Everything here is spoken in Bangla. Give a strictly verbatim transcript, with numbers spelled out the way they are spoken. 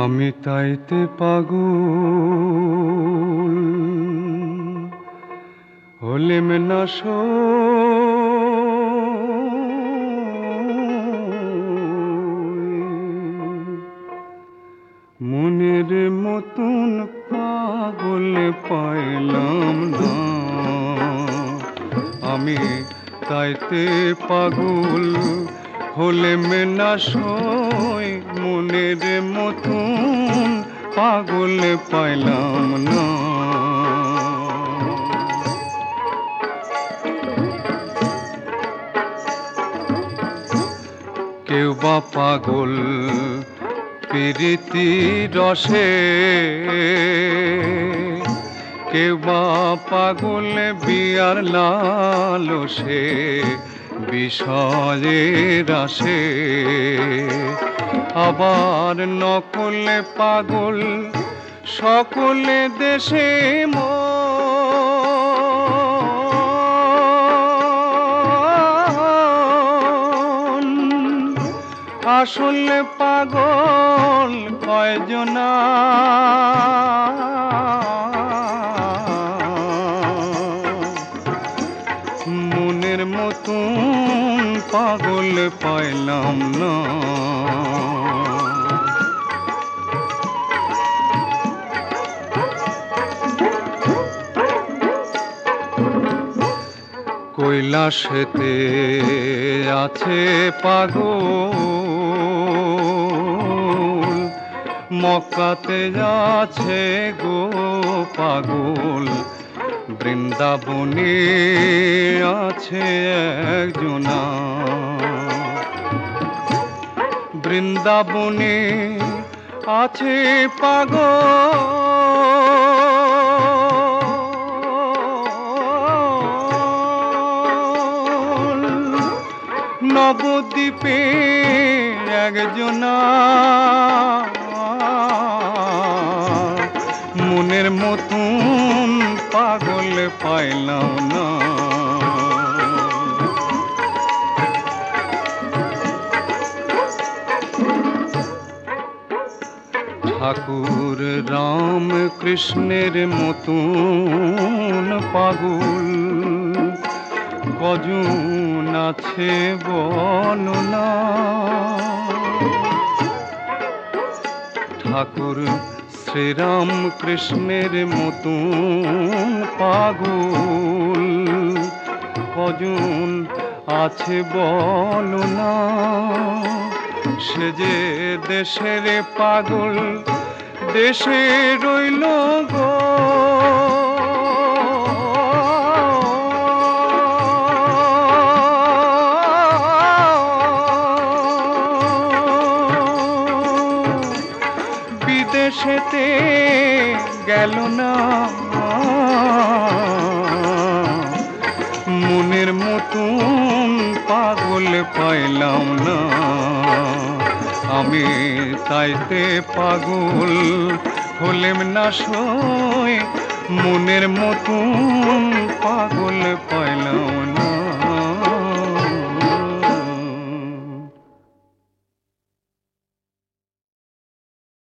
আমি তাইতে পাগল হলেম না মনের মতন পাগল পাইলাম না। আমি তাইতে পাগল হলেম না সই মনের মতন পাগল পাইলাম না। কেউ বা পাগল প্রীতি রসে, কেউ বা পাগল বিয়ার লালসে বিষয়ের আসে, আবার নকলে পাগল সকলে দেশে মন। আসলে পাগল কয়জনা, মনের মতন পাগল পাইলাম না। কৈলাসেতে আছে পাগল, মক্কাতে আছে গো পাগল, বৃন্দাবনে আছে একজনা। বৃন্দাবনে আছে পাগল, নবদ্বীপে একজনা। মনের মতন পাগল পাইলাম না। ঠাকুর রাম কৃষ্ণের মতন পাগল কজন আছে বলো না। ঠাকুর শ্রীরাম কৃষ্ণের মতন পাগল কজন আছে বলো না। সে যে দেশের পাগল দেশে রইল গো, বিদেশেতে গেল না। মনের মতন পাগল পাইলাম না। আমি তাইতে পাগল হলেম না সই মনের মতন পাগল পাইলাম